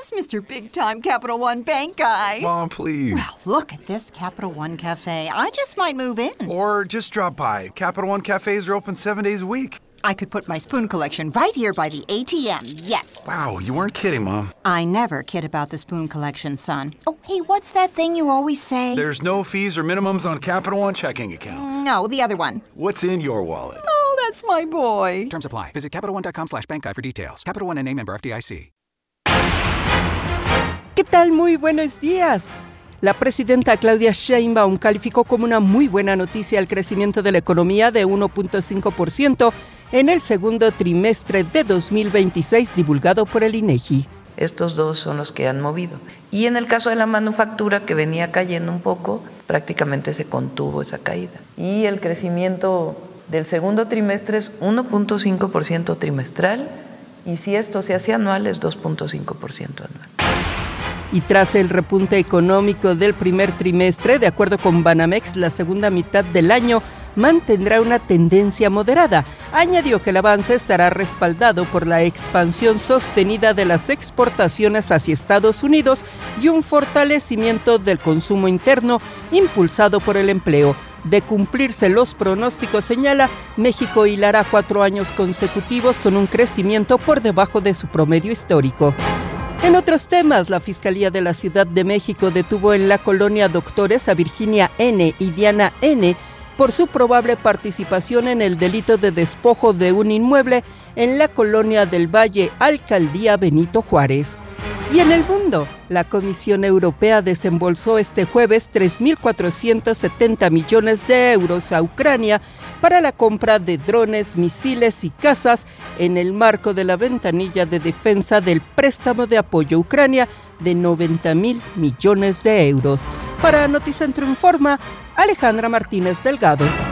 Yes, Mr. Big Time Capital One Bank guy. Mom, please. Well, look at this Capital One Cafe. I just might move in. Or just drop by. Capital One cafes are open 7 days a week. I could put my spoon collection right here by the ATM, yes. Wow, you weren't kidding, Mom. I never kid about the spoon collection, son. Oh, hey, what's that thing you always say? There's no fees or minimums on Capital One checking accounts. No, the other one. What's in your wallet? Oh, that's my boy. Terms apply. Visit CapitalOne.com/bankguide for details. Capital One N.A. member FDIC. ¿Qué tal? Muy buenos días. La presidenta Claudia Sheinbaum calificó como una muy buena noticia el crecimiento de la economía de 1.5% en el segundo trimestre de 2026 divulgado por el INEGI. Estos dos son los que han movido. Y en el caso de la manufactura, que venía cayendo un poco, prácticamente se contuvo esa caída. Y el crecimiento del segundo trimestre es 1.5% trimestral, y si esto se hace anual es 2.5% anual. Y tras el repunte económico del primer trimestre, de acuerdo con Banamex, la segunda mitad del año mantendrá una tendencia moderada. Añadió que el avance estará respaldado por la expansión sostenida de las exportaciones hacia Estados Unidos y un fortalecimiento del consumo interno impulsado por el empleo. De cumplirse los pronósticos, señala, México hilará 4 años consecutivos con un crecimiento por debajo de su promedio histórico. En otros temas, la Fiscalía de la Ciudad de México detuvo en la colonia Doctores a Virginia N. y Diana N. por su probable participación en el delito de despojo de un inmueble en la colonia del Valle, Alcaldía Benito Juárez. Y en el mundo, la Comisión Europea desembolsó este jueves 3.470 millones de euros a Ucrania para la compra de drones, misiles y cazas en el marco de la ventanilla de defensa del préstamo de apoyo a Ucrania de 90.000 millones de euros. Para Noticentro Informa, Alejandra Martínez Delgado.